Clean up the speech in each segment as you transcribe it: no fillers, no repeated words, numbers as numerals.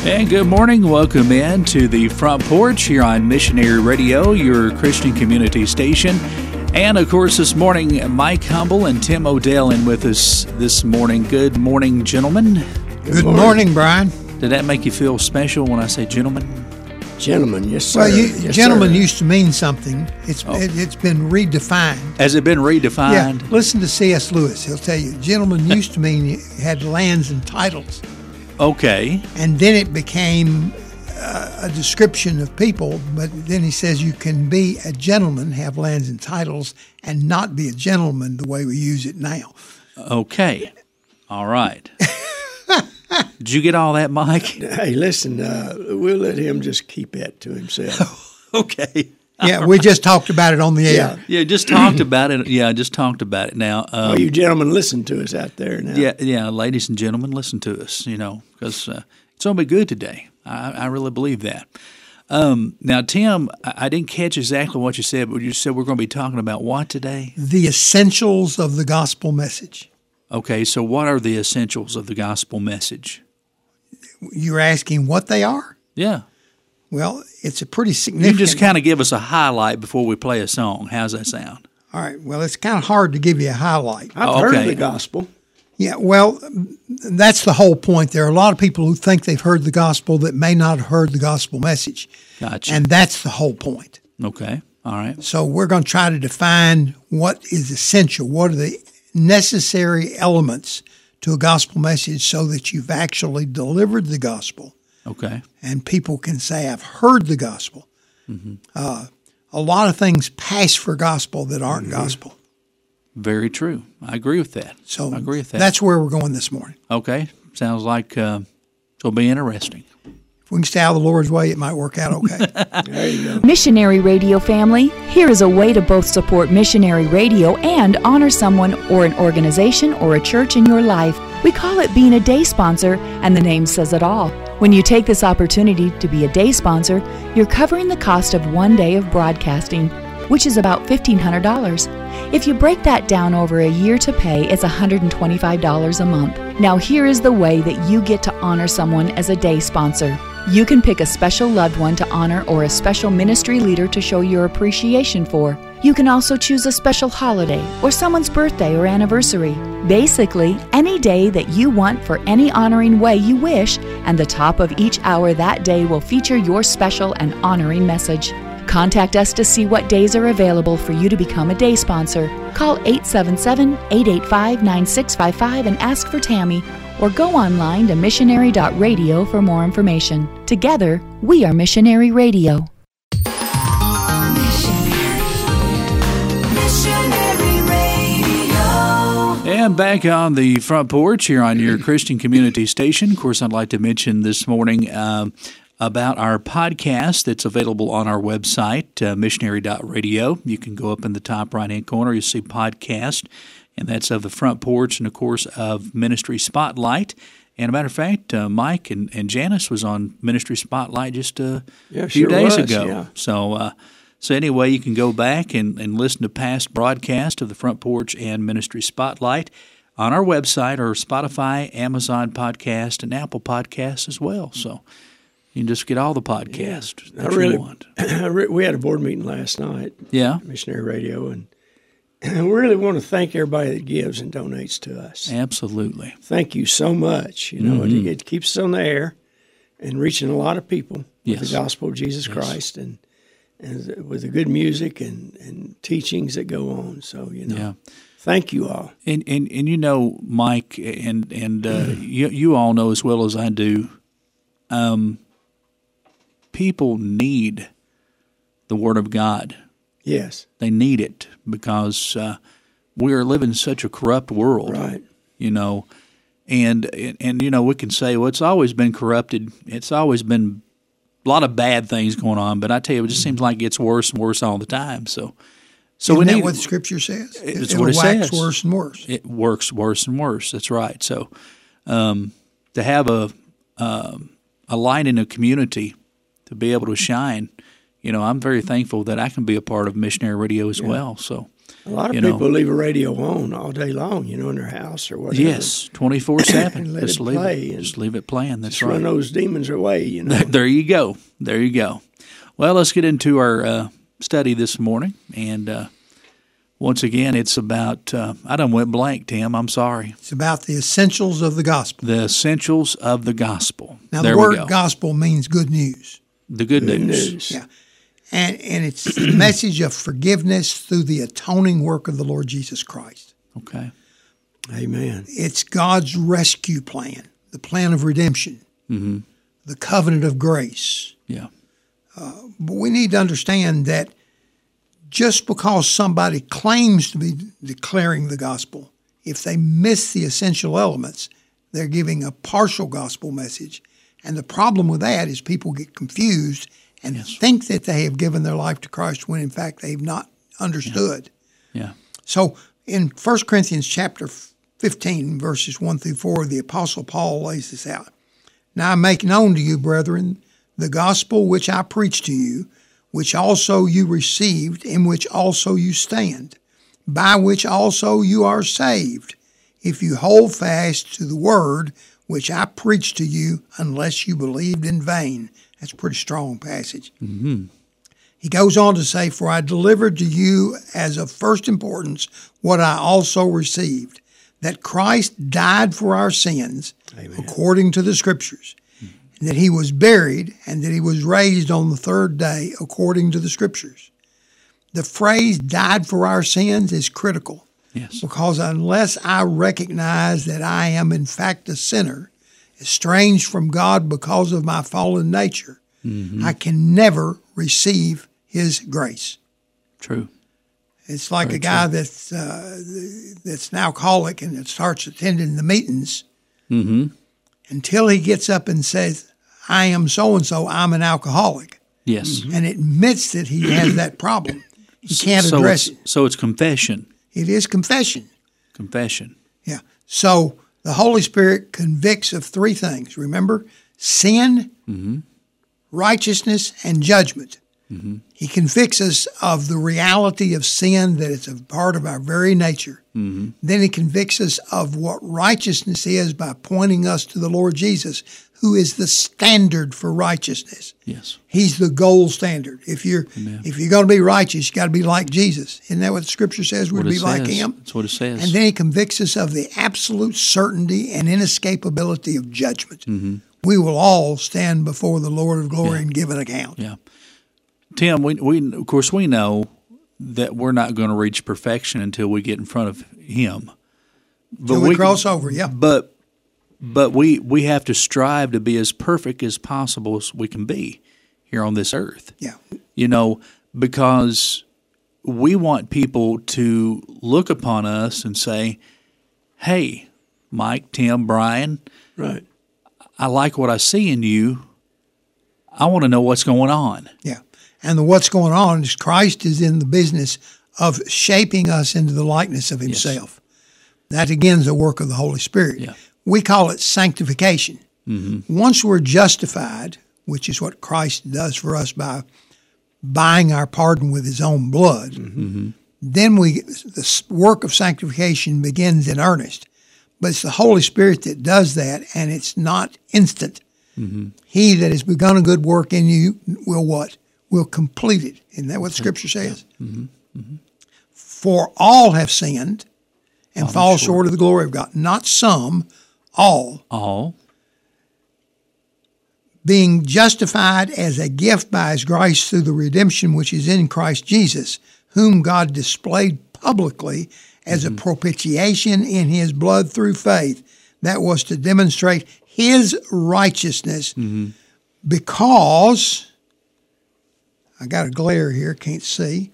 And good morning. Welcome in to the Front Porch here on Missionary Radio, your Christian community station. And, of course, this morning, Mike Humble and Tim Odell in with us this morning. Good morning, gentlemen. Good morning, Brian. Did that make you feel special when I say gentlemen? Gentlemen, yes, sir. Well, yes, gentleman sir. used to mean something. It's been redefined. Has it been redefined? Yeah, listen to C.S. Lewis. He'll tell you, gentleman used to mean you had lands and titles. Okay. And then it became a description of people. But then he says you can be a gentleman, have lands and titles, and not be a gentleman the way we use it now. Okay. All right. Did you get all that, Mike? Hey, listen, we'll let him just keep that to himself. Okay. Yeah, we just talked about it on the air. Yeah, just talked about it. Yeah, just talked about it now. You gentlemen, listen to us out there now. Yeah, ladies and gentlemen, listen to us, because it's going to be good today. I really believe that. Now, Tim, I didn't catch exactly what you said, but you said we're going to be talking about what today? The essentials of the gospel message. Okay, so what are the essentials of the gospel message? You're asking what they are? Yeah. Well, it's a pretty significant. You just kind of give us a highlight before we play a song. How's that sound? All right. Well, it's kind of hard to give you a highlight. I've heard of the gospel. Yeah, well, that's the whole point. There are a lot of people who think they've heard the gospel that may not have heard the gospel message. Gotcha. And that's the whole point. Okay. All right. So we're going to try to define what is essential. What are the necessary elements to a gospel message so that you've actually delivered the gospel. Okay. And people can say, I've heard the gospel. Mm-hmm. A lot of things pass for gospel that aren't gospel. Very true. I agree with that. So I agree with that. That's where we're going this morning. Okay. Sounds like it'll be interesting. If we can stay out of the Lord's way, it might work out okay. There you go. Missionary Radio family, here is a way to both support Missionary Radio and honor someone or an organization or a church in your life. We call it being a day sponsor, and the name says it all. When you take this opportunity to be a day sponsor, you're covering the cost of 1 day of broadcasting, which is about $1,500. If you break that down over a year to pay, it's $125 a month. Now here is the way that you get to honor someone as a day sponsor. You can pick a special loved one to honor or a special ministry leader to show your appreciation for. You can also choose a special holiday or someone's birthday or anniversary. Basically, any day that you want for any honoring way you wish, and the top of each hour that day will feature your special and honoring message. Contact us to see what days are available for you to become a day sponsor. Call 877-885-9655 and ask for Tammy, or go online to missionary.radio for more information. Together, we are Missionary Radio. And back on the front porch here on your Christian community station. Of course, I'd like to mention this morning about our podcast that's available on our website, missionary.radio. You can go up in the top right-hand corner. You'll see podcast, and that's of the front porch and, of course, of Ministry Spotlight. And a matter of fact, Mike and Janice was on Ministry Spotlight just a few days ago. Yeah. So anyway, you can go back and listen to past broadcasts of the Front Porch and Ministry Spotlight on our website or Spotify, Amazon Podcast, and Apple Podcasts as well. So you can just get all the podcasts that you want. We had a board meeting last night. Yeah. Missionary Radio, and we really want to thank everybody that gives and donates to us. Absolutely. Thank you so much. It keeps us on the air and reaching a lot of people with the gospel of Jesus Christ and with the good music and teachings that go on. So, thank you all. And Mike, and you all know as well as I do, people need the Word of God. Yes. They need it because we are living in such a corrupt world. Right. And we can say, well, it's always been corrupted. It's always been a lot of bad things going on, but I tell you, it just seems like it gets worse and worse all the time. So Isn't that what the Scripture says? It's It'll what it wax says. worse and worse. It works worse and worse. That's right. So to have a light in a community to be able to shine, I'm very thankful that I can be a part of Missionary Radio as well. So A lot of people leave a radio on all day long, in their house or whatever. Yes, 24/7. Let it play. Just leave it playing. That's just right. Run those demons away, There you go. There you go. Well, let's get into our study this morning. And once again, it's about, I done went blank, Tim. I'm sorry. It's about the essentials of the gospel. The essentials of the gospel. Now, the word gospel means good news. The good news. Yeah. And it's the message of forgiveness through the atoning work of the Lord Jesus Christ. Okay. Amen. It's God's rescue plan, the plan of redemption, the covenant of grace. Yeah. But we need to understand that just because somebody claims to be declaring the gospel, if they miss the essential elements, they're giving a partial gospel message. And the problem with that is people get confused and think that they have given their life to Christ when in fact they have not understood. Yeah. So in 1 Corinthians chapter 15, verses 1 through 4, the Apostle Paul lays this out. Now I make known to you, brethren, the gospel which I preached to you, which also you received, in which also you stand, by which also you are saved, if you hold fast to the word which I preached to you, unless you believed in vain. That's a pretty strong passage. Mm-hmm. He goes on to say, for I delivered to you as of first importance what I also received, that Christ died for our sins, according to the Scriptures, and that he was buried, and that he was raised on the third day, according to the Scriptures. The phrase died for our sins is critical. Yes. Because unless I recognize that I am in fact a sinner, estranged from God because of my fallen nature, I can never receive his grace. True. It's like a guy that's an alcoholic and that starts attending the meetings until he gets up and says, I am so-and-so, I'm an alcoholic. Yes. And admits that he has that problem. He can't address it. So it's confession. It is confession. Confession. Yeah. So the Holy Spirit convicts of three things. Remember? Sin, righteousness, and judgment. He convicts us of the reality of sin, that it's a part of our very nature. Then he convicts us of what righteousness is by pointing us to the Lord Jesus, who is the standard for righteousness. Yes. He's the gold standard. If you're going to be righteous, you got to be like Jesus. Isn't that what the Scripture says? We'd be like him. That's what it says. And then he convicts us of the absolute certainty and inescapability of judgment. We will all stand before the Lord of glory and give an account. Yeah. Tim, we of course we know that we're not going to reach perfection until we get in front of him. But Till we cross over, yeah. But we have to strive to be as perfect as possible as we can be here on this earth. Yeah. Because we want people to look upon us and say, hey, Mike, Tim, Brian, right. I like what I see in you. I want to know what's going on. Yeah. And what's going on is Christ is in the business of shaping us into the likeness of himself. Yes. That, again, is a work of the Holy Spirit. Yeah. We call it sanctification. Once we're justified, which is what Christ does for us by buying our pardon with his own blood, then the work of sanctification begins in earnest. But it's the Holy Spirit that does that, and it's not instant. He that has begun a good work in you will what? Will complete it. Isn't that what Scripture says? For all have sinned and fall short of the glory of God. Not some, all. All. Being justified as a gift by his grace through the redemption which is in Christ Jesus, whom God displayed publicly as a propitiation in his blood through faith. That was to demonstrate his righteousness because, I got a glare here, can't see.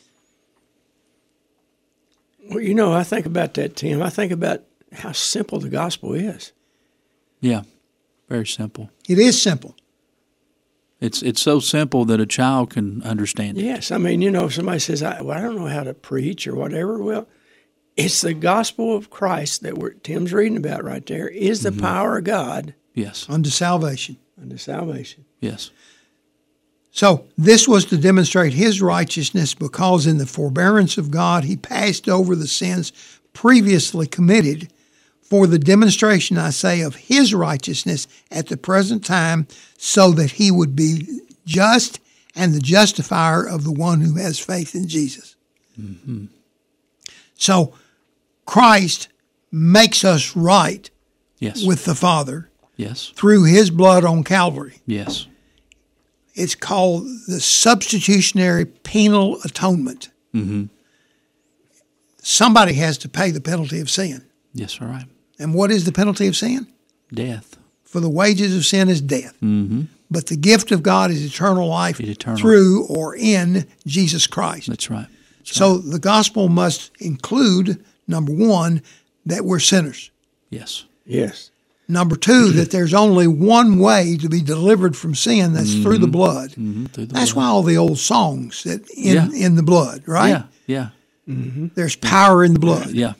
Well, I think about that, Tim. I think about how simple the gospel is. Yeah, very simple. It is simple. It's so simple that a child can understand it. Yes, I mean, if somebody says, I don't know how to preach or whatever, well, it's the gospel of Christ that Tim's reading about right there is the power of God. Yes. Unto salvation. Unto salvation. Yes. So this was to demonstrate his righteousness, because in the forbearance of God he passed over the sins previously committed, for the demonstration, I say, of his righteousness at the present time, so that he would be just and the justifier of the one who has faith in Jesus. Mm-hmm. So Christ makes us right with the Father through his blood on Calvary. Yes. It's called the substitutionary penal atonement. Mm-hmm. Somebody has to pay the penalty of sin. Yes, all right. And what is the penalty of sin? Death. For the wages of sin is death. Mm-hmm. But the gift of God is eternal life through or in Jesus Christ. That's right. So the gospel must include, number one, that we're sinners. Yes. Yes. Number two, that there's only one way to be delivered from sin, that's through the blood. Mm-hmm. Through the that's blood. why all the old songs that in the blood, right? Yeah, yeah. Mm-hmm. There's power in the blood. Yeah.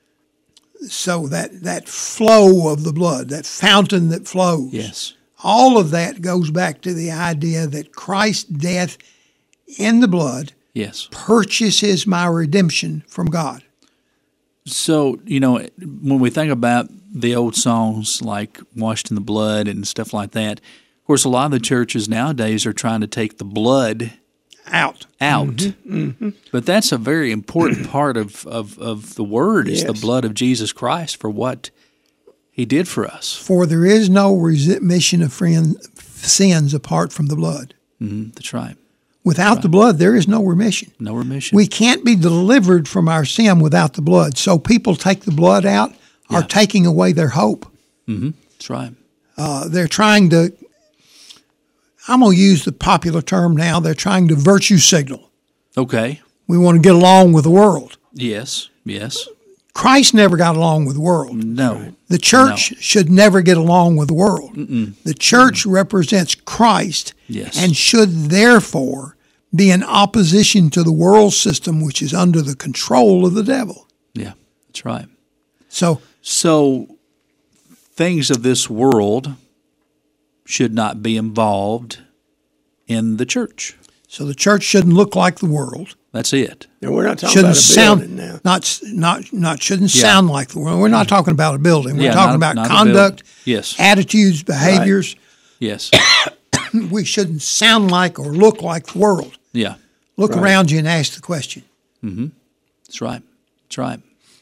So that flow of the blood, that fountain that flows, yes, all of that goes back to the idea that Christ's death in the blood purchases my redemption from God. So, when we think about the old songs like Washed in the Blood and stuff like that, of course, a lot of the churches nowadays are trying to take the blood out. Mm-hmm. Mm-hmm. But that's a very important part of the Word is the blood of Jesus Christ for what He did for us. For there is no remission of sins apart from the blood. Mm-hmm. That's right. Without the blood, there is no remission. No remission. We can't be delivered from our sin without the blood. So people take the blood out are taking away their hope. Mm-hmm. That's right. They're trying to, I'm going to use the popular term now, they're trying to virtue signal. Okay. We want to get along with the world. Yes, yes. Christ never got along with the world. No. The church should never get along with the world. Mm-mm. The church represents Christ and should therefore be in opposition to the world system, which is under the control of the devil. Yeah, that's right. So things of this world should not be involved in the church. So the church shouldn't look like the world. That's it. And we're not talking about a building now. Shouldn't sound like the world. We're not talking about a building. We're talking about conduct, attitudes, behaviors. Right. Yes. We shouldn't sound like or look like the world. Yeah. Look around you and ask the question. Mm-hmm. That's right. That's right.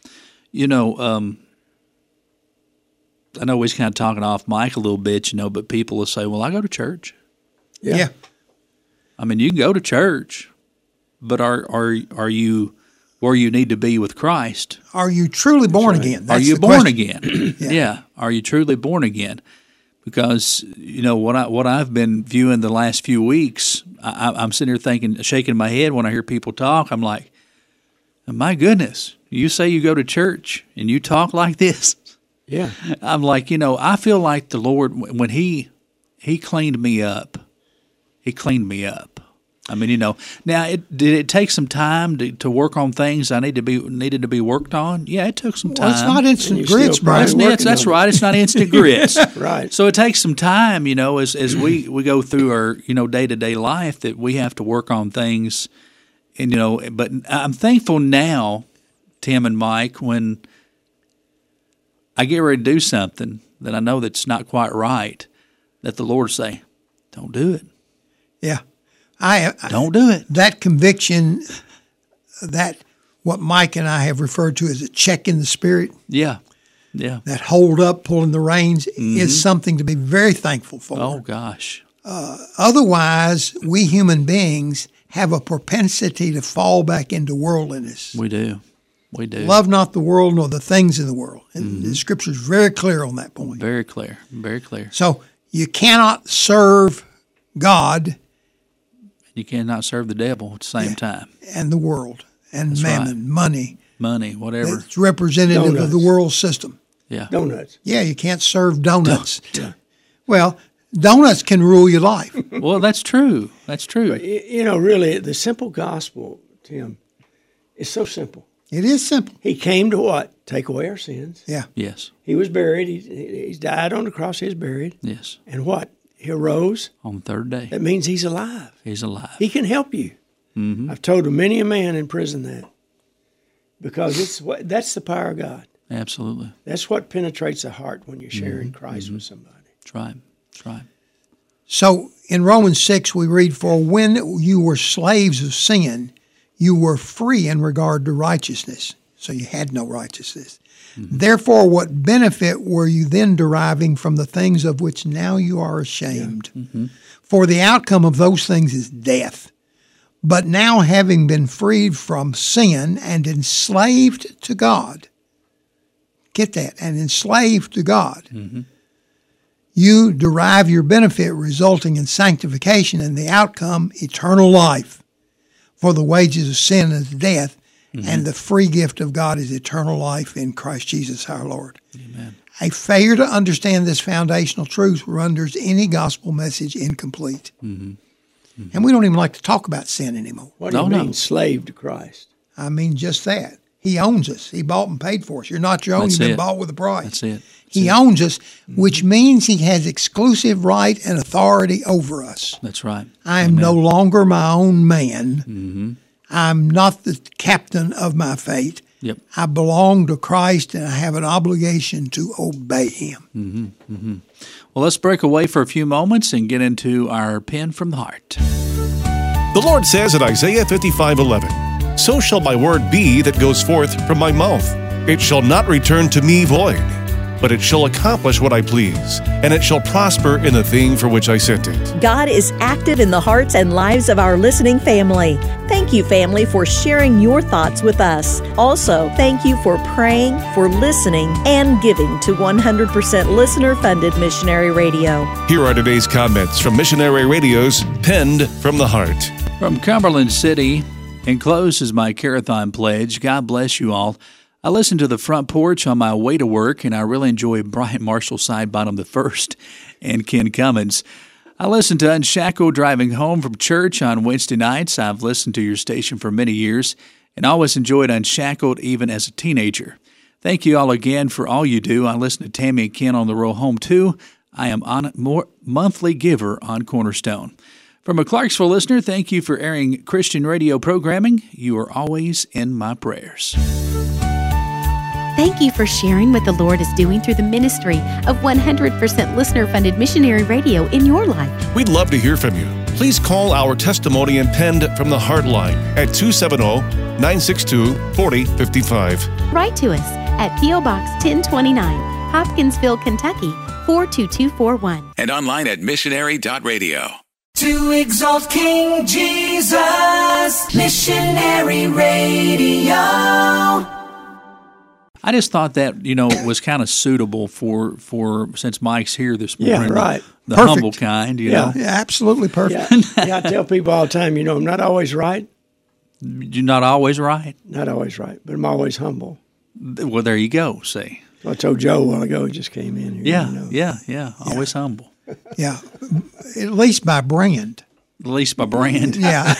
I know we're kind of talking off mic a little bit, but people will say, well, I go to church. Yeah. I mean, you can go to church, but are you where you need to be with Christ? Are you truly born again? Are you born again? Yeah. Are you truly born again? Because, what I've been viewing the last few weeks, I'm sitting here thinking, shaking my head when I hear people talk. I'm like, my goodness, you say you go to church and you talk like this? Yeah. I'm like, I feel like the Lord, when He cleaned me up, He cleaned me up. I mean, now, did it take some time to work on things I needed to be worked on? Yeah, it took some time. Well, it's not instant grits, Brian. That's right. It's not instant grits. Right. So it takes some time, as we go through our, day-to-day life, that we have to work on things. And, but I'm thankful now, Tim and Mike, when I get ready to do something that I know that's not quite right, that the Lord say, don't do it. Yeah. Don't do it. That conviction, that what Mike and I have referred to as a check in the spirit. Yeah. Yeah. That hold up, pulling the reins is something to be very thankful for. Oh, gosh. Otherwise, we human beings have a propensity to fall back into worldliness. We do. We do. Love not the world nor the things in the world. And the Scripture is very clear on that point. Very clear. Very clear. So you cannot serve God. You cannot serve the devil at the same time. And the world. And mammon, money. Money, whatever. It's representative of the world system. Yeah. Donuts. Yeah, you can't serve donuts. Well, donuts can rule your life. Well, that's true. That's true. But, really, the simple gospel, Tim, is so simple. It is simple. He came to what? Take away our sins. Yeah. Yes. He was buried. He's died on the cross. He was buried. Yes. And what? He arose. On the third day. That means he's alive. He's alive. He can help you. Mm-hmm. I've told many a man in prison that. Because that's the power of God. Absolutely. That's what penetrates the heart when you're sharing Christ with somebody. That's right. That's right. So in Romans 6, we read, "For when you were slaves of sin, you were free in regard to righteousness." So you had no righteousness. Mm-hmm. "Therefore, what benefit were you then deriving from the things of which now you are ashamed? Yeah. Mm-hmm. For the outcome of those things is death. But now, having been freed from sin and enslaved to God," get that, and enslaved to God, "you derive your benefit resulting in sanctification, and the outcome eternal life. For the wages of sin is death, and the free gift of God is eternal life in Christ Jesus our Lord." Amen. A failure to understand this foundational truth renders any gospel message incomplete. Mm-hmm. Mm-hmm. And we don't even like to talk about sin anymore. What do you mean, slave to Christ? I mean just that. He owns us. He bought and paid for us. You're not your own. You've been bought with a price. That's it. He owns us, which means he has exclusive right and authority over us. That's right. I am no longer my own man. Mm-hmm. I'm not the captain of my fate. Yep. I belong to Christ, and I have an obligation to obey him. Mm-hmm. Mm-hmm. Well, let's break away for a few moments and get into our Pen from the Heart. The Lord says in Isaiah 55:11, "So shall my word be that goes forth from my mouth. It shall not return to me void, but it shall accomplish what I please, and it shall prosper in the thing for which I sent it." God is active in the hearts and lives of our listening family. Thank you, family, for sharing your thoughts with us. Also, thank you for praying, for listening, and giving to 100% listener-funded Missionary Radio. Here are today's comments from Missionary Radio's Penned from the Heart. From Cumberland City, enclosed my Carathon pledge. God bless you all. I listen to the front porch on my way to work, and I really enjoy Brian Marshall Sidebottom I and Ken Cummins. I listen to Unshackled driving home from church on Wednesday nights. I've listened to your station for many years and always enjoyed Unshackled even as a teenager. Thank you all again for all you do. I listen to Tammy and Ken on the road home too. I am a monthly giver on Cornerstone. From a Clarksville listener, thank you for airing Christian radio programming. You are always in my prayers. Thank you for sharing what the Lord is doing through the ministry of 100% listener-funded Missionary Radio in your life. We'd love to hear from you. Please call our testimony and Penned from the Heart line at 270-962-4055. Write to us at P.O. Box 1029, Hopkinsville, Kentucky, 42241. And online at missionary.radio. To exalt King Jesus, Missionary Radio. I just thought that, was kind of suitable for since Mike's here this morning. Yeah, right. The Perfect. humble kind, you know. Yeah, absolutely perfect. Yeah, I tell people all the time, I'm not always right. You're not always right? Not always right, but I'm always humble. Well, there you go, see. I told Joe a while ago, he just came in here. Yeah. Always humble. Yeah, at least by brand. At least by brand. Yeah.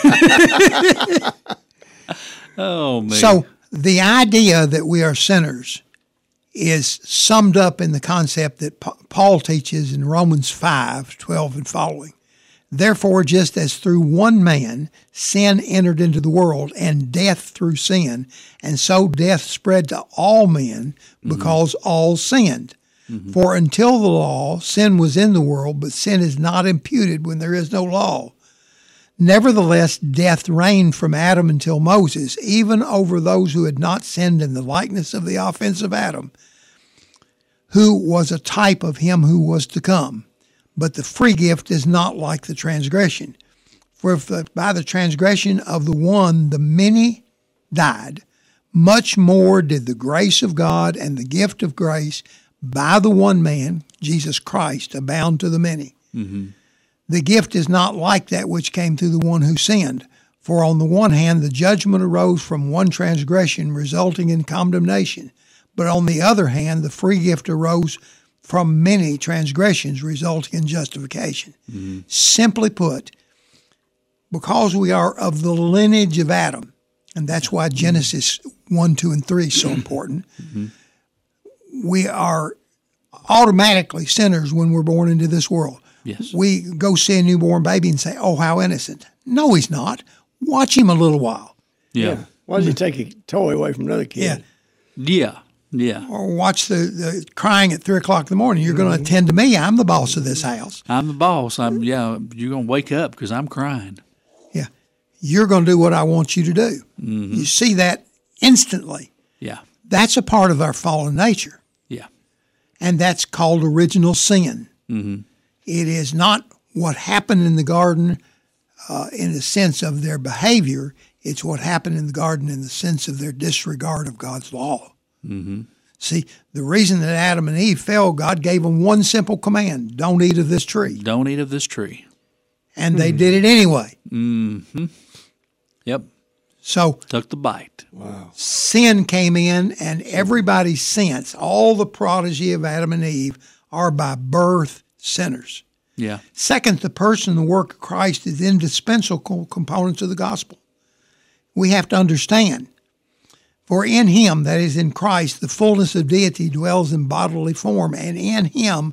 Oh, man. So the idea that we are sinners is summed up in the concept that Paul teaches in Romans 5:12 and following. "Therefore, just as through one man sin entered into the world, and death through sin, and so death spread to all men because all sinned. Mm-hmm. For until the law, sin was in the world, but sin is not imputed when there is no law. Nevertheless, death reigned from Adam until Moses, even over those who had not sinned in the likeness of the offense of Adam, who was a type of him who was to come. But the free gift is not like the transgression. For if by the transgression of the one the many died, much more did the grace of God and the gift of grace by the one man, Jesus Christ, abound to the many. Mm-hmm. The gift is not like that which came through the one who sinned. For on the one hand, the judgment arose from one transgression, resulting in condemnation. But on the other hand, the free gift arose from many transgressions, resulting in justification. Mm-hmm. Simply put, because we are of the lineage of Adam, and that's why Genesis 1, 2, and 3 is so important, we are automatically sinners when we're born into this world. Yes. We go see a newborn baby and say, "Oh, how innocent." No, he's not. Watch him a little while. Yeah. Why does he take a toy away from another kid? Yeah. Or watch the crying at 3 o'clock in the morning. You're going to attend to me. I'm the boss of this house. I'm the boss. You're going to wake up because I'm crying. Yeah. You're going to do what I want you to do. Mm-hmm. You see that instantly. Yeah. That's a part of our fallen nature. Yeah. And that's called original sin. Mm-hmm. It is not what happened in the garden in the sense of their behavior. It's what happened in the garden in the sense of their disregard of God's law. Mm-hmm. See, the reason that Adam and Eve fell, God gave them one simple command: don't eat of this tree. Don't eat of this tree. And they did it anyway. Mm-hmm. Yep. So took the bite. Wow. Sin came in, and everybody's sense, all the prodigy of Adam and Eve, are by birth sinners. Yeah. Second, the person and the work of Christ is indispensable components of the gospel. We have to understand, for in him, that is in Christ, the fullness of deity dwells in bodily form, and in him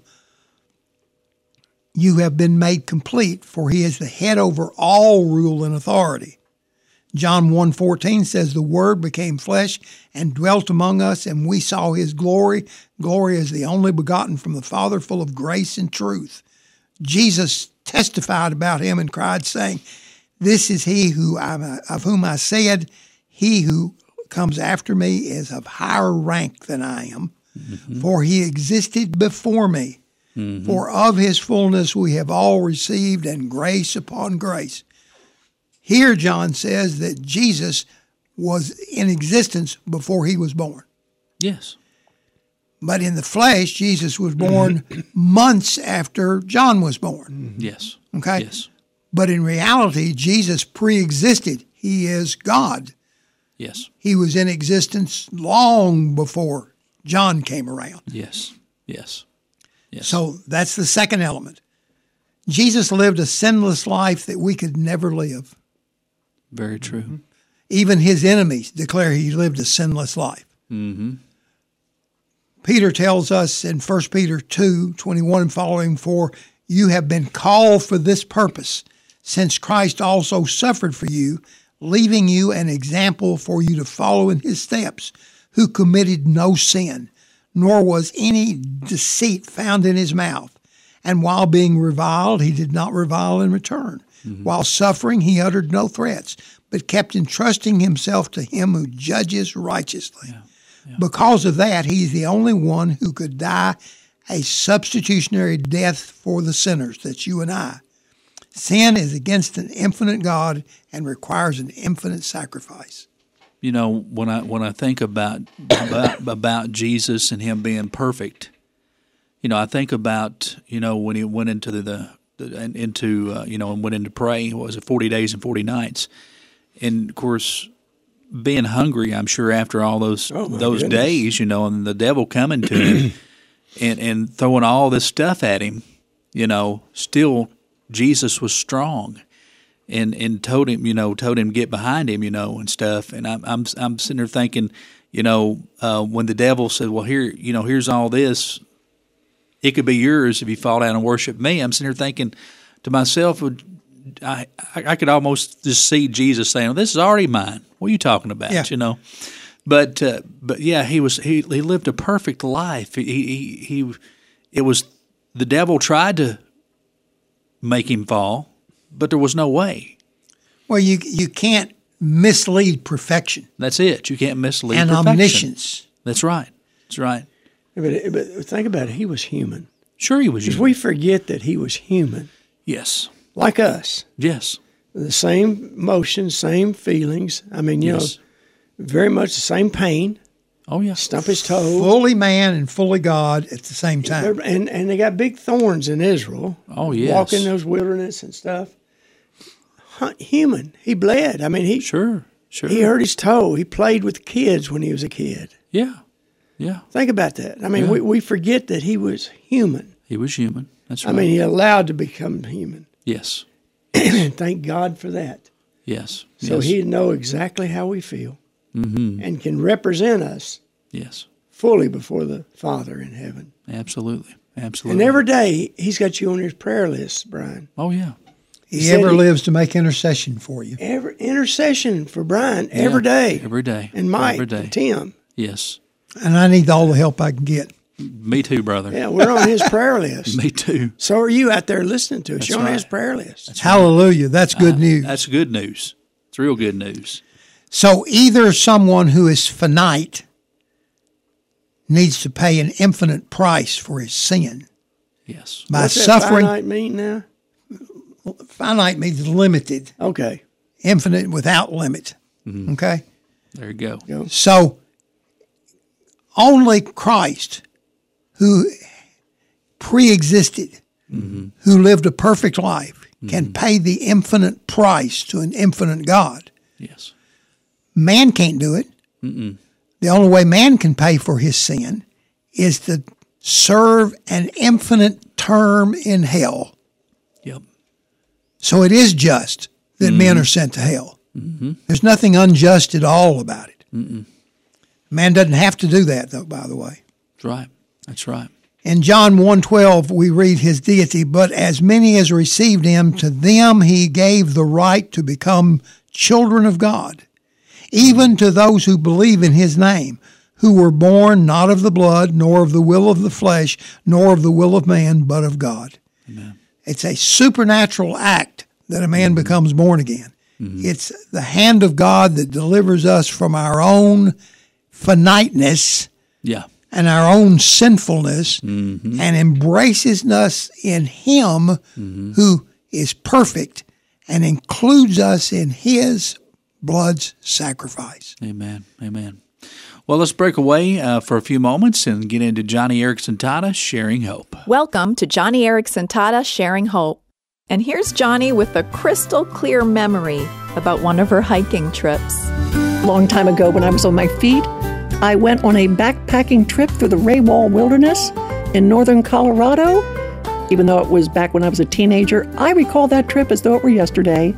you have been made complete, for he is the head over all rule and authority. John 1:14 says, the Word became flesh and dwelt among us, and we saw his glory. Glory as the only begotten from the Father, full of grace and truth. Jesus testified about him and cried, saying, this is he of whom I said, he who comes after me is of higher rank than I am, for he existed before me. For of his fullness we have all received, and grace upon grace. Here John says that Jesus was in existence before he was born. Yes. But in the flesh, Jesus was born months after John was born. Yes. Okay? Yes. But in reality, Jesus pre-existed. He is God. Yes. He was in existence long before John came around. Yes. Yes. Yes. So that's the second element. Jesus lived a sinless life that we could never live. Very true. Even his enemies declare he lived a sinless life. Mm-hmm. Peter tells us in 1 Peter 2:21 and following, for you have been called for this purpose, since Christ also suffered for you, leaving you an example for you to follow in his steps, who committed no sin, nor was any deceit found in his mouth. And while being reviled, he did not revile in return. While suffering, he uttered no threats, but kept entrusting himself to him who judges righteously. Because of that, he's the only one who could die a substitutionary death for the sinners, that's you and I. Sin is against an infinite God and requires an infinite sacrifice. You know, when I think about Jesus and him being perfect, you know, I think about, you know, when he went into and went in to pray. What was it, 40 days and 40 nights? And of course, being hungry, I'm sure after all those days, you know, and the devil coming to him and throwing all this stuff at him, you know, still Jesus was strong and told him get behind him, you know, and stuff. And I'm sitting there thinking, you know, when the devil said, well, here, you know, here's all this, it could be yours if you fall down and worship me. I'm sitting here thinking to myself, I could almost just see Jesus saying, well, this is already mine. What are you talking about? Yeah. You know, but yeah, he lived a perfect life. It was the devil tried to make him fall, but there was no way. Well, you can't mislead perfection. That's it. You can't mislead and perfection. Omniscience. That's right. That's right. Yeah, but think about it. He was human. Sure, he was human. Because we forget that he was human. Yes. Like us. Yes. The same emotions, same feelings. I mean, you know, very much the same pain. Oh, yeah. Stump his toe. Fully man and fully God at the same time. And they got big thorns in Israel. Oh, yes. Walking those wilderness and stuff. Human. He bled. I mean, he hurt his toe. He played with kids when he was a kid. Yeah. Yeah. Think about that. I mean, we forget that he was human. He was human. That's right. I mean, he allowed to become human. Yes. Thank God for that. Yes. So he'd know exactly how we feel and can represent us fully before the Father in heaven. Absolutely. Absolutely. And every day, He's got you on His prayer list, Brian. Oh, yeah. He ever lives to make intercession for you. Every intercession for Brian every day. Every day. And Mike every day. and Tim. Yes. And I need all the help I can get. Me too, brother. Yeah, we're on His prayer list. Me too. So are you out there listening to us. That's You're on right. His prayer list. That's Hallelujah. That's good news. That's good news. It's real good news. So either someone who is finite needs to pay an infinite price for his sin. Yes. By What's suffering. that finite mean now? Finite means limited. Okay. Infinite without limit. Mm-hmm. Okay? There you go. So only Christ, who pre-existed, who lived a perfect life, can pay the infinite price to an infinite God. Yes. Man can't do it. The only way man can pay for his sin is to serve an infinite term in hell. Yep. So it is just that men are sent to hell. There's nothing unjust at all about it. Man doesn't have to do that, though, by the way. That's right. That's right. In John 1:12, we read his deity, but as many as received him, to them he gave the right to become children of God, even to those who believe in his name, who were born not of the blood, nor of the will of the flesh, nor of the will of man, but of God. Amen. It's a supernatural act that a man becomes born again. It's the hand of God that delivers us from our own finiteness Yeah. and our own sinfulness and embraces us in him who is perfect and includes us in his blood's sacrifice. Amen. Amen. Well, let's break away for a few moments and get into Johnny Erickson Tata sharing hope. Welcome to Johnny Erickson Tata Sharing Hope. And here's Johnny with a crystal clear memory about one of her hiking trips. Long time ago when I was on my feet, I went on a backpacking trip through the Raywall Wilderness in northern Colorado. Even though it was back when I was a teenager, I recall that trip as though it were yesterday.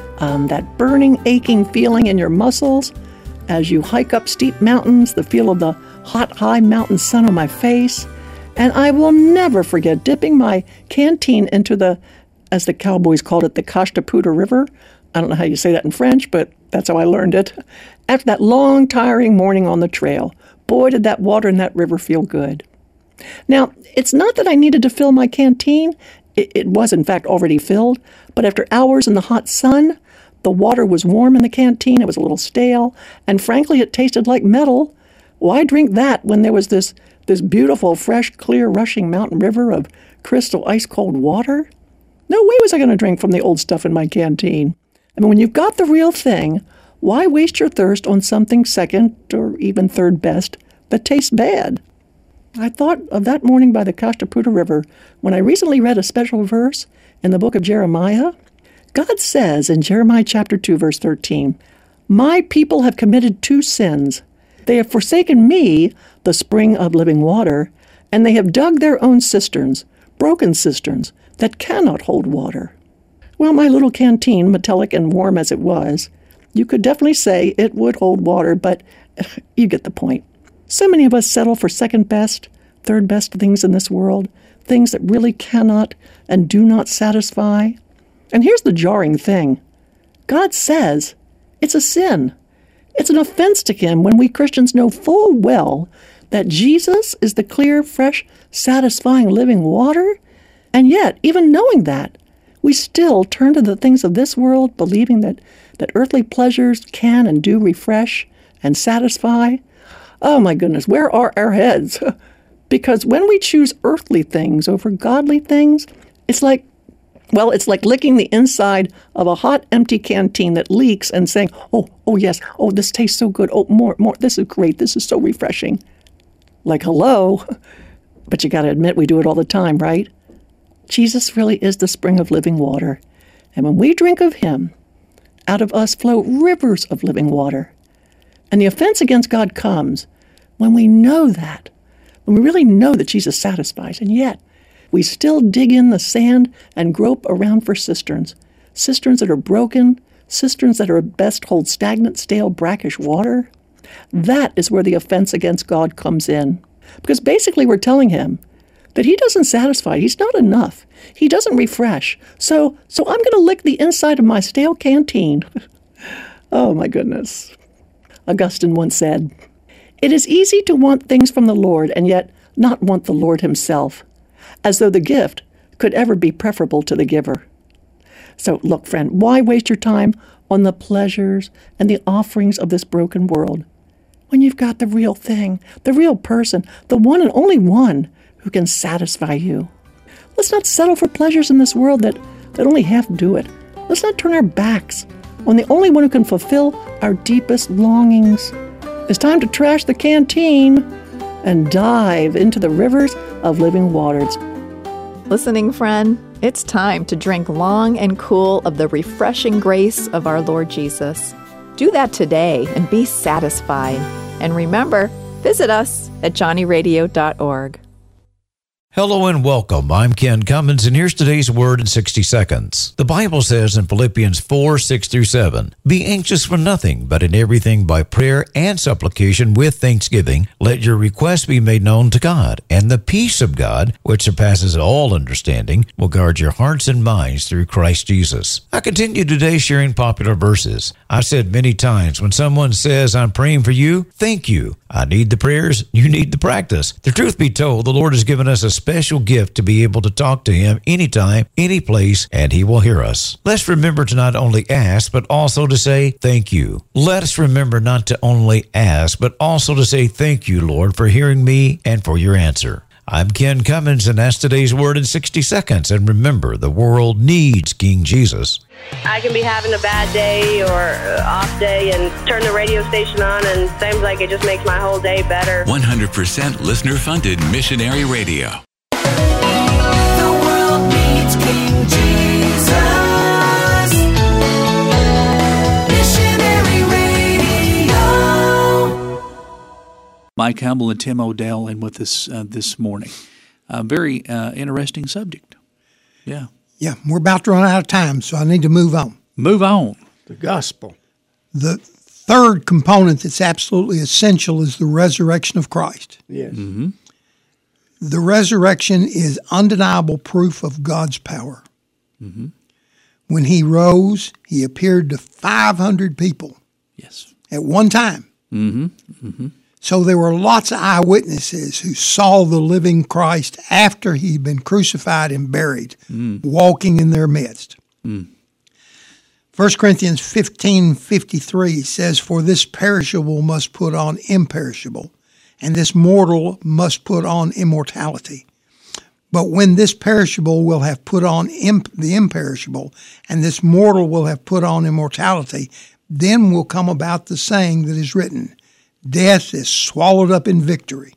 That burning, aching feeling in your muscles as you hike up steep mountains, the feel of the hot, high mountain sun on my face. And I will never forget dipping my canteen into the, as the cowboys called it, the Kashtaputta River. I don't know how you say that in French, but that's how I learned it. After that long, tiring morning on the trail, boy, did that water in that river feel good. Now, it's not that I needed to fill my canteen. It was, in fact, already filled. But after hours in the hot sun, the water was warm in the canteen. It was a little stale. And frankly, it tasted like metal. Why drink that when there was this beautiful, fresh, clear, rushing mountain river of crystal ice-cold water? No way was I going to drink from the old stuff in my canteen. I mean, when you've got the real thing, why waste your thirst on something second or even third best that tastes bad? I thought of that morning by the Kashtaputta River when I recently read a special verse in the book of Jeremiah. God says in Jeremiah chapter 2, verse 13, "My people have committed two sins. They have forsaken me, the spring of living water, and they have dug their own cisterns, broken cisterns that cannot hold water." Well, my little canteen, metallic and warm as it was, you could definitely say it would hold water, but you get the point. So many of us settle for second best, third best things in this world, things that really cannot and do not satisfy. And here's the jarring thing. God says it's a sin. It's an offense to him when we Christians know full well that Jesus is the clear, fresh, satisfying living water. And yet, even knowing that, we still turn to the things of this world, believing that earthly pleasures can and do refresh and satisfy. Oh my goodness, where are our heads? Because when we choose earthly things over godly things, it's like licking the inside of a hot, empty canteen that leaks and saying, oh yes, oh, this tastes so good, oh, more, this is great, this is so refreshing. Like, hello? But you got to admit, we do it all the time, right? Jesus really is the spring of living water. And when we drink of him, out of us flow rivers of living water. And the offense against God comes when we know that, when we really know that Jesus satisfies, and yet we still dig in the sand and grope around for cisterns that are broken, cisterns that are at best hold stagnant, stale, brackish water. That is where the offense against God comes in. Because basically we're telling him, that he doesn't satisfy. He's not enough. He doesn't refresh. So I'm going to lick the inside of my stale canteen. Oh, my goodness. Augustine once said, "It is easy to want things from the Lord and yet not want the Lord himself, as though the gift could ever be preferable to the giver." So look, friend, why waste your time on the pleasures and the offerings of this broken world when you've got the real thing, the real person, the one and only one who can satisfy you? Let's not settle for pleasures in this world that only half do it. Let's not turn our backs on the only one who can fulfill our deepest longings. It's time to trash the canteen and dive into the rivers of living waters. Listening friend, it's time to drink long and cool of the refreshing grace of our Lord Jesus. Do that today and be satisfied. And remember, visit us at johnnyradio.org. Hello and welcome. I'm Ken Cummins, and here's today's word in 60 seconds. The Bible says in Philippians 4:6-7, "Be anxious for nothing, but in everything by prayer and supplication with thanksgiving, let your requests be made known to God, and the peace of God, which surpasses all understanding, will guard your hearts and minds through Christ Jesus." I continue today sharing popular verses. I've said many times, when someone says, "I'm praying for you," thank you. I need the prayers, you need the practice. The truth be told, the Lord has given us a special gift to be able to talk to Him anytime, any place, and He will hear us. Let's remember to not only ask, but also to say thank you. Let us remember not to only ask, but also to say thank you, Lord, for hearing me and for your answer. I'm Ken Cummins, and that's today's word in 60 seconds. And remember, the world needs King Jesus. I can be having a bad day or off day and turn the radio station on, and it seems like it just makes my whole day better. 100% listener-funded missionary radio. The world needs King Jesus. Missionary Radio. Mike Humble and Tim O'Dell in with us this morning. Very interesting subject. Yeah. Yeah, we're about to run out of time, so I need to move on. Move on. The gospel. The third component that's absolutely essential is the resurrection of Christ. Yes. Mm-hmm. The resurrection is undeniable proof of God's power. Mm-hmm. When He rose, He appeared to 500 people. Yes. At one time. Mm-hmm. Mm-hmm. So there were lots of eyewitnesses who saw the living Christ after He'd been crucified and buried, walking in their midst. 1 Corinthians 15:53 says, "For this perishable must put on imperishable, and this mortal must put on immortality. But when this perishable will have put on the imperishable, and this mortal will have put on immortality, then will come about the saying that is written, Death is swallowed up in victory.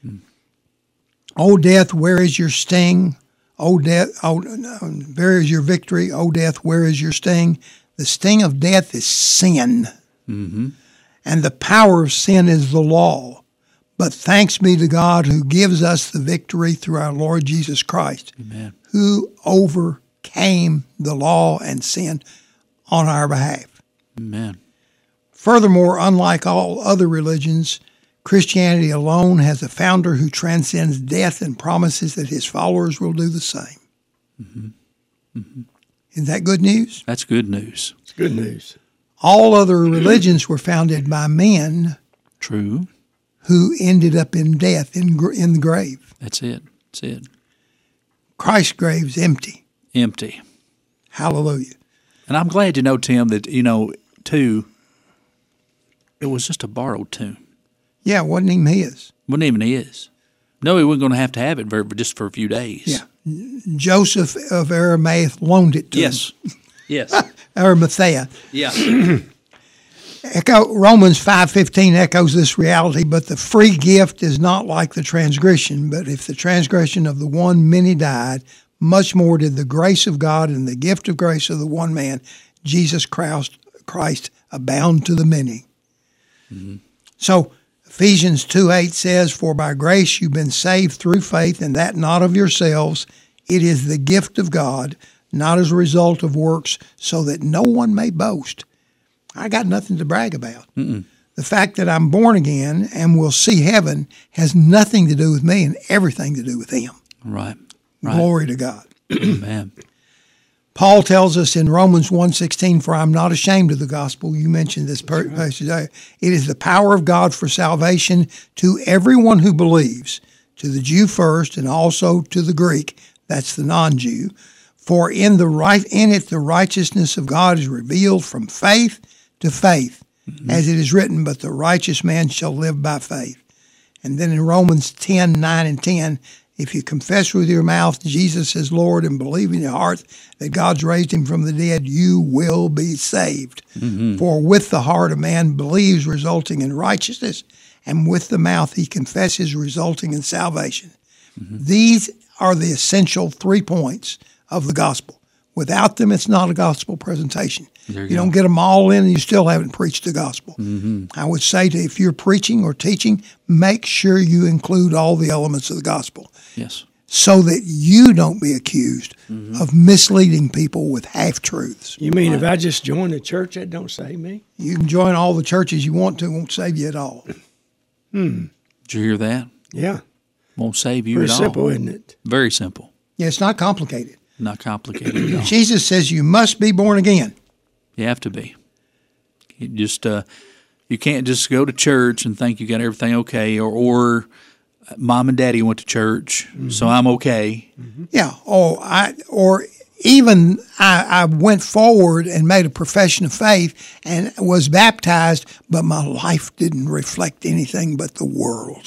O death, where is your sting? O death, where is your victory? O death, where is your sting? The sting of death is sin, and the power of sin is the law. But thanks be to God who gives us the victory through our Lord Jesus Christ, Amen. Who overcame the law and sin on our behalf." Amen. Furthermore, unlike all other religions, Christianity alone has a founder who transcends death and promises that his followers will do the same. Mm-hmm. Mm-hmm. Isn't that good news? That's good news. It's good news. All other religions were founded by men. True. Who ended up in death, in the grave. That's it. That's it. Christ's grave's empty. Empty. Hallelujah. And I'm glad to know, Tim, that, too, it was just a borrowed tomb. Yeah, it wasn't even his. Wasn't even his. No, he wasn't going to have it just for a few days. Yeah. Joseph of Arimathea loaned it to him. Yes. Arimathea. Yeah. Romans 5:15 echoes this reality, but the free gift is not like the transgression. But if the transgression of the one many died, much more did the grace of God and the gift of grace of the one man, Jesus Christ, abound to the many. Mm-hmm. So Ephesians 2:8 says, "For by grace you've been saved through faith, and that not of yourselves. It is the gift of God, not as a result of works, so that no one may boast." I got nothing to brag about. Mm-mm. The fact that I'm born again and will see heaven has nothing to do with me and everything to do with Him. Right. Glory to God. Amen. Paul tells us in Romans 1:16, "For I'm not ashamed of the gospel." You mentioned this passage today. "It is the power of God for salvation to everyone who believes, to the Jew first, and also to the Greek," that's the non-Jew. "For in it the righteousness of God is revealed from faith to faith, as it is written, but the righteous man shall live by faith." And then in Romans 10:9 and 10, "If you confess with your mouth Jesus is Lord and believe in your heart that God's raised him from the dead, you will be saved. For with the heart a man believes, resulting in righteousness, and with the mouth he confesses, resulting in salvation." These are the essential 3 points of the gospel. Without them, it's not a gospel presentation. You don't get them all in, and you still haven't preached the gospel. I would say if you're preaching or teaching, make sure you include all the elements of the gospel. Yes. So that you don't be accused of misleading people with half-truths. You mean if I just join the church, that don't save me? You can join all the churches you want to, it won't save you at all. Did you hear that? Yeah. Won't save you Very at all. simple, isn't it? Very simple. Yeah, it's not complicated. Not complicated at all. Jesus says you must be born again. You have to be. You just you can't just go to church and think you got everything okay, or mom and daddy went to church, so I'm okay. Yeah. I went forward and made a profession of faith and was baptized, but my life didn't reflect anything but the world.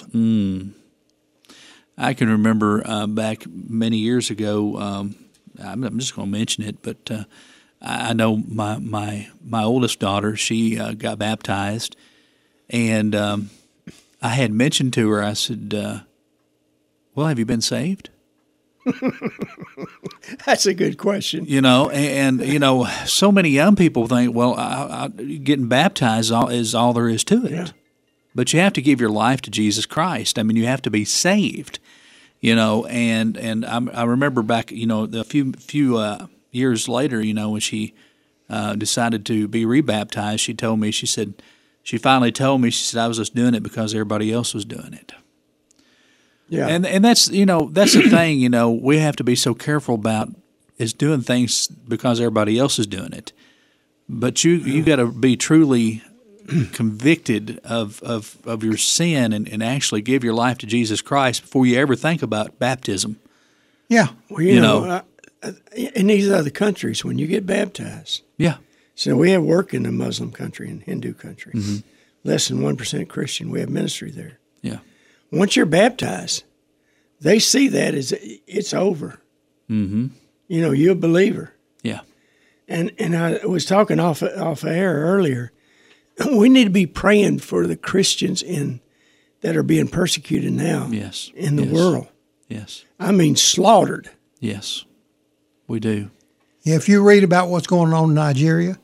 I can remember back many years ago. I'm just going to mention it, but I know my oldest daughter. She got baptized, and I had mentioned to her. I said, "Well, have you been saved?" That's a good question. And so many young people think, well, getting baptized is all there is to it. Yeah. But you have to give your life to Jesus Christ. I mean, you have to be saved. And I remember back, a few years later, when she decided to be rebaptized, she finally told me, she said, I was just doing it because everybody else was doing it. Yeah. And that's the thing, we have to be so careful about is doing things because everybody else is doing it. But you got to be truly convicted of your sin and actually give your life to Jesus Christ before you ever think about baptism. Yeah. Well, you know in these other countries, when you get baptized. Yeah. So we have work in the Muslim country and Hindu country. Less than 1% Christian. We have ministry there. Yeah. Once you're baptized, they see that as it's over. You're a believer. Yeah. And I was talking off air earlier. We need to be praying for the Christians that are being persecuted now in the world. Yes. I mean, slaughtered. Yes, we do. Yeah, if you read about what's going on in Nigeria,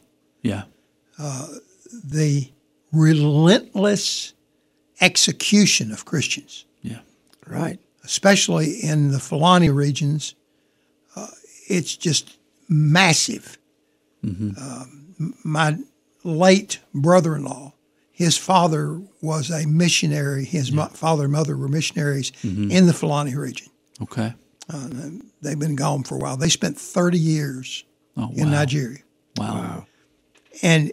the relentless execution of Christians. Yeah. Right. Especially in the Fulani regions, it's just massive. My late brother-in-law, his father was a missionary. His father and mother were missionaries in the Fulani region. Okay. They've been gone for a while. They spent 30 years in Nigeria. Wow. And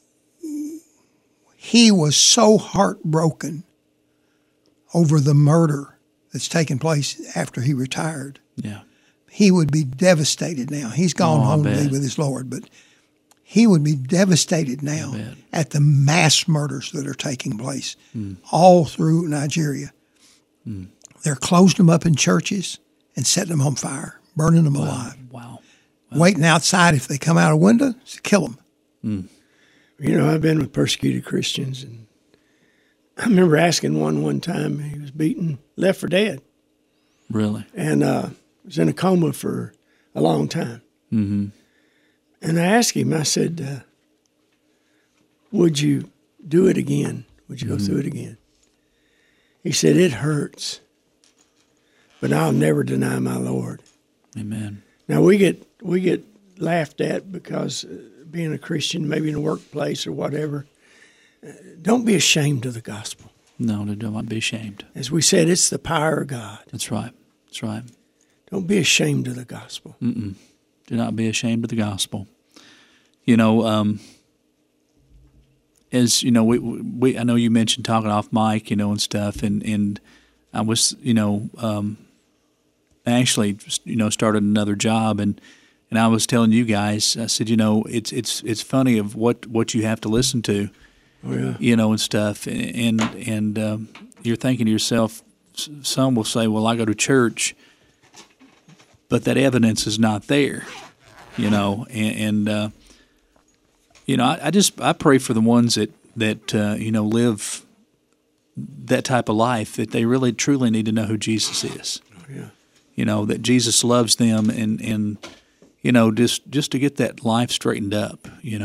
he was so heartbroken over the murder that's taken place after he retired. Yeah. He would be devastated now. He's gone home to be with his Lord, but he would be devastated now at the mass murders that are taking place all through Nigeria. They're closing them up in churches and setting them on fire, burning them alive. Wow. Waiting outside if they come out a window to kill them. I've been with persecuted Christians, and I remember asking one time, he was beaten, left for dead. Really? And was in a coma for a long time. And I asked him, I said, would you do it again? Would you go through it again? He said, it hurts, but I'll never deny my Lord. Amen. Now, we get laughed at because being a Christian, maybe in a workplace or whatever, don't be ashamed of the gospel. No, don't be ashamed. As we said, it's the power of God. That's right. That's right. Don't be ashamed of the gospel. Do not be ashamed of the gospel. As you know, we I know you mentioned talking off mic, and stuff, and I was, actually, started another job, and I was telling you guys, I said, it's funny of what you have to listen to, and stuff, and you're thinking to yourself, some will say, well, I go to church, but that evidence is not there, I pray for the ones that live that type of life, that they really truly need to know who Jesus is. That Jesus loves them, and just to get that life straightened up,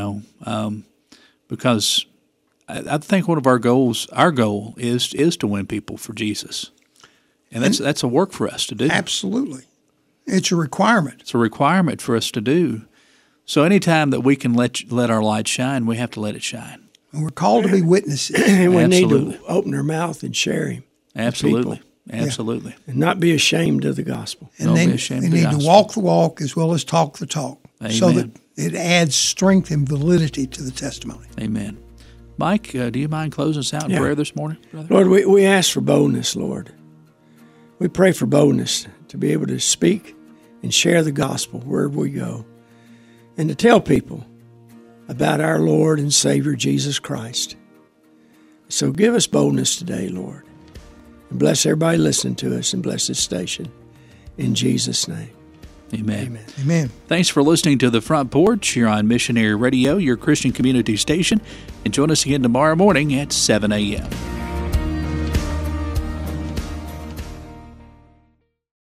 because I think one of our goal is to win people for Jesus, and that's a work for us to do. Absolutely, it's a requirement. It's a requirement for us to do. So anytime that we can let our light shine, we have to let it shine. And we're called to be witnesses. And we need to open our mouth and share Him. Absolutely. Absolutely. Yeah. And not be ashamed of the gospel. And they need to walk the walk as well as talk the talk. Amen. So that it adds strength and validity to the testimony. Amen. Mike, do you mind closing us out in prayer this morning, brother? Lord, we ask for boldness, Lord. We pray for boldness to be able to speak and share the gospel wherever we go, and to tell people about our Lord and Savior, Jesus Christ. So give us boldness today, Lord. And bless everybody listening to us, and bless this station. In Jesus' name. Amen. Amen. Amen. Thanks for listening to The Front Porch here on Missionary Radio, your Christian community station. And join us again tomorrow morning at 7 a.m.